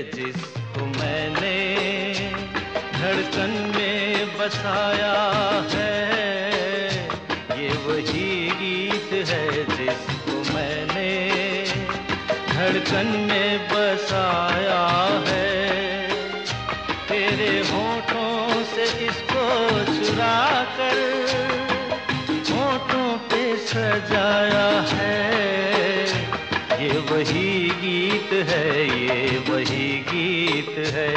जिसको मैंने धड़कन में बसाया है, ये वही गीत है जिसको मैंने धड़कन में बसाया है। तेरे होठों से इसको चुरा कर होठों पे सजाया है, ये वही गीत है, ये वही गीत है।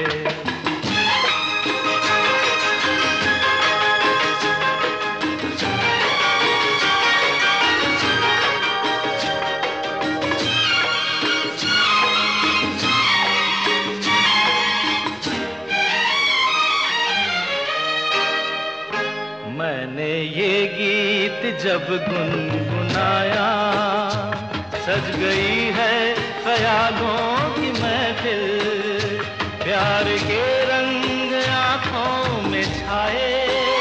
मैंने ये गीत जब गुनगुनाया, सज गई है ख्यालों की महफिल। प्यार के रंग आँखों में छाए,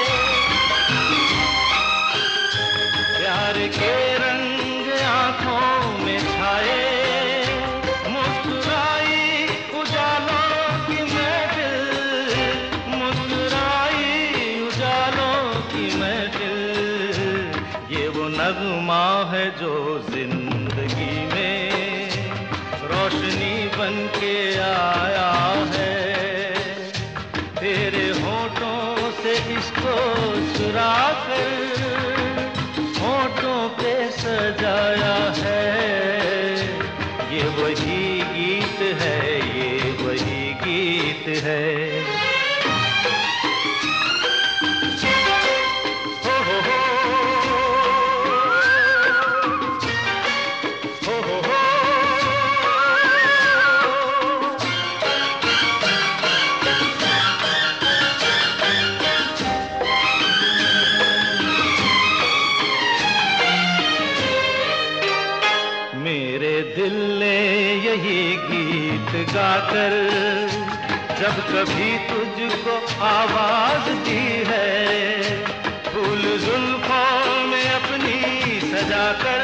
प्यार के रंग आँखों में छाए। मुस्कुराई उजालों की महफिल, मुस्कुराई उजालों की महफिल। ये वो नगमा है जो जिंदगी में रोशनी बन के आया है। तेरे होठों से इसको चुरा कर होठों पे सजाया है, ये वही गीत है, ये वही गीत है। मेरे दिल ने यही गीत गाकर जब कभी तुझको आवाज दी है, फूल जुल्फों में अपनी सजाकर,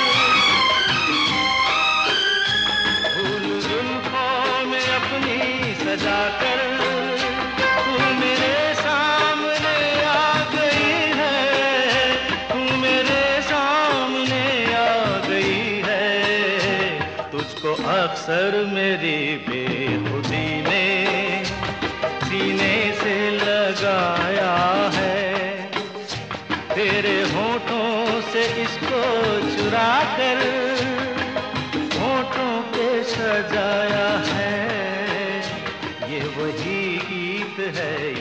फूल जुल्फों में अपनी सजाकर तू मेरे सामने आ गई है, तू मेरे सामने आ गई है। तुझको अक्सर मेरी बेखुदी ने सीने से लगाया है। तेरे होठों से इसको चुरा कर होठों पे सजाया है, ये वही गीत है,